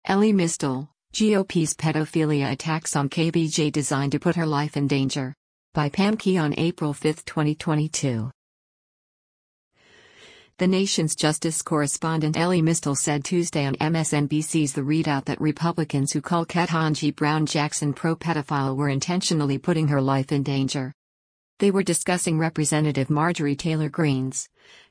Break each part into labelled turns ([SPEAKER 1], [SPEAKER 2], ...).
[SPEAKER 1] Elie Mystal, GOP's pedophilia attacks on KBJ designed to put her life in danger. By Pam Key on April 5, 2022. The Nation's justice correspondent Elie Mystal said Tuesday on MSNBC's The Readout that Republicans who call Ketanji Brown Jackson pro-pedophile were intentionally putting her life in danger. They were discussing Representative Marjorie Taylor Greene's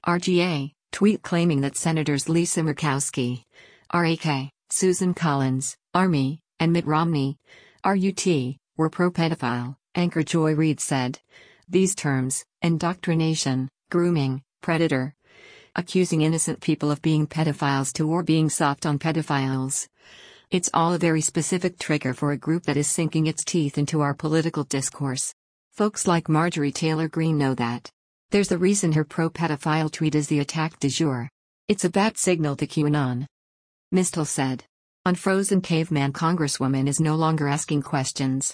[SPEAKER 1] RGA tweet claiming that Senators Lisa Murkowski, RAK, Susan Collins, Army, and Mitt Romney, RUT, were pro-pedophile, anchor Joy Reid said. These terms, indoctrination, grooming, predator, accusing innocent people of being pedophiles too or being soft on pedophiles. It's all a very specific trigger for a group that is sinking its teeth into our political discourse. Folks like Marjorie Taylor Greene know that. There's a reason her pro-pedophile tweet is the attack du jour. It's a bat signal to QAnon. Mystal said. Unfrozen caveman Congresswoman is no longer asking questions.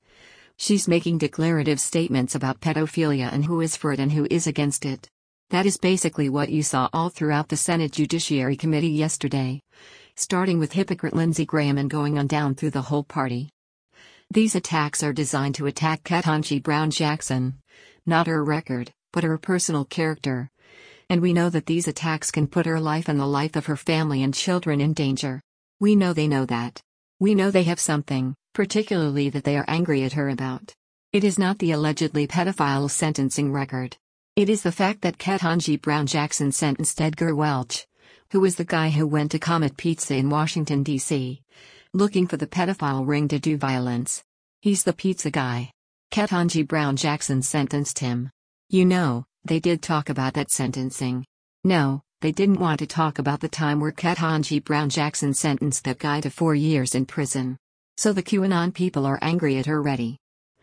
[SPEAKER 1] She's making declarative statements about pedophilia and who is for it and who is against it. That is basically what you saw all throughout the Senate Judiciary Committee yesterday. Starting with hypocrite Lindsey Graham and going on down through the whole party. These attacks are designed to attack Ketanji Brown Jackson. Not her record, but her personal character. And we know that these attacks can put her life and the life of her family and children in danger. We know they know that. We know they have something, particularly that they are angry at her about. It is not the allegedly pedophile sentencing record. It is the fact that Ketanji Brown Jackson sentenced Edgar Welch, who was the guy who went to Comet Pizza in Washington, D.C., looking for the pedophile ring to do violence. He's the pizza guy. Ketanji Brown Jackson sentenced him. You know, they did talk about that sentencing. No, they didn't want to talk about the time where Ketanji Brown Jackson sentenced that guy to 4 years in prison. So the QAnon people are angry at her already.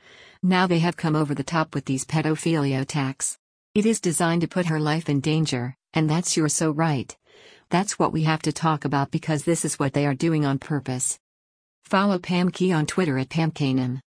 [SPEAKER 1] Now they have come over the top with these pedophilia attacks. It is designed to put her life in danger, and you're so right. That's what we have to talk about because this is what they are doing on purpose. Follow Pam Key on Twitter at PamKanan.